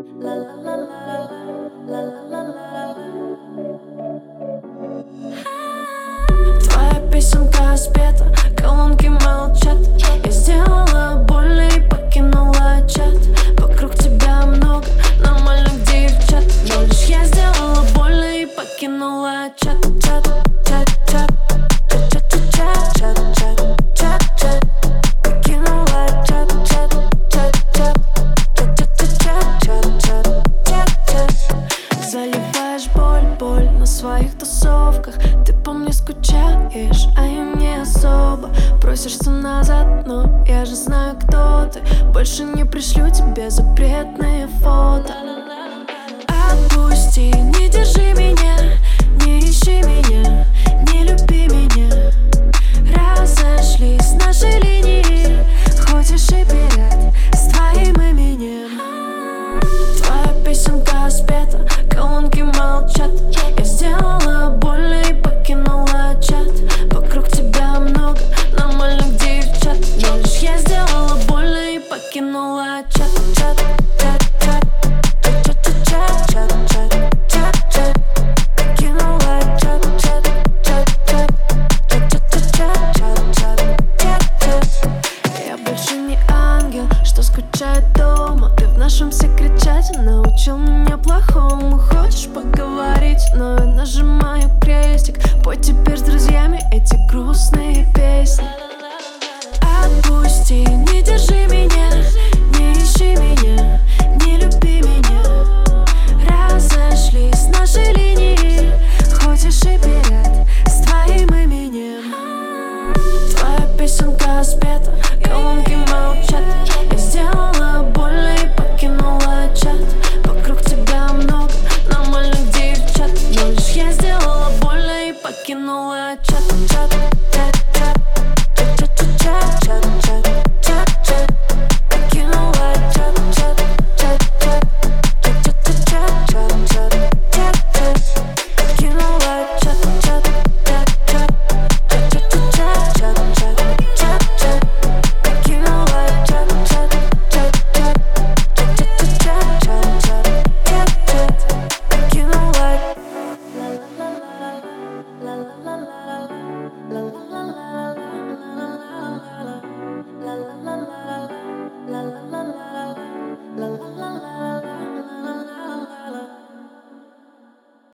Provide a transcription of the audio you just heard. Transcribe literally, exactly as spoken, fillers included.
Твоя песенка спета, колонки молчат. Я сделала больно и покинула чат. Вокруг тебя много нормальных девчат, но лишь я сделала больно и покинула чат. Чат, чат, чат, чат, чат, чат, чат, чат, чат, чат. Покинула чат, чат, чат, чат, чат, чат, чат, чат, чат, чат, чат. Заливаешь боль, боль на своих тусовках. Ты по мне скучаешь, а я не особо. Просишься назад, но я же знаю, кто ты. Больше не пришлю тебе запретные фото. Отпусти, не держи меня, не ищи меня, не люби меня. Разошлись наши линии, хочешь и пират с твоим именем. Твоя песенка спета, колонки молчат. Я сделала больно и покинула чат. Вокруг тебя много нормальных девчат, но лишь я сделала больно и покинула чат. Чат, чат, чат, чат, чат, чат, чат, чат, чат, чат. Покинула чат, чат, чат, чат, чат, чат, чат, чат, чат, чат, чат. Я больше не ангел, что скучает дома. Ты в нашем секречате научил меня плохому. Хочешь поговорить, но я нажимаю крестик. Пой теперь с друзьями.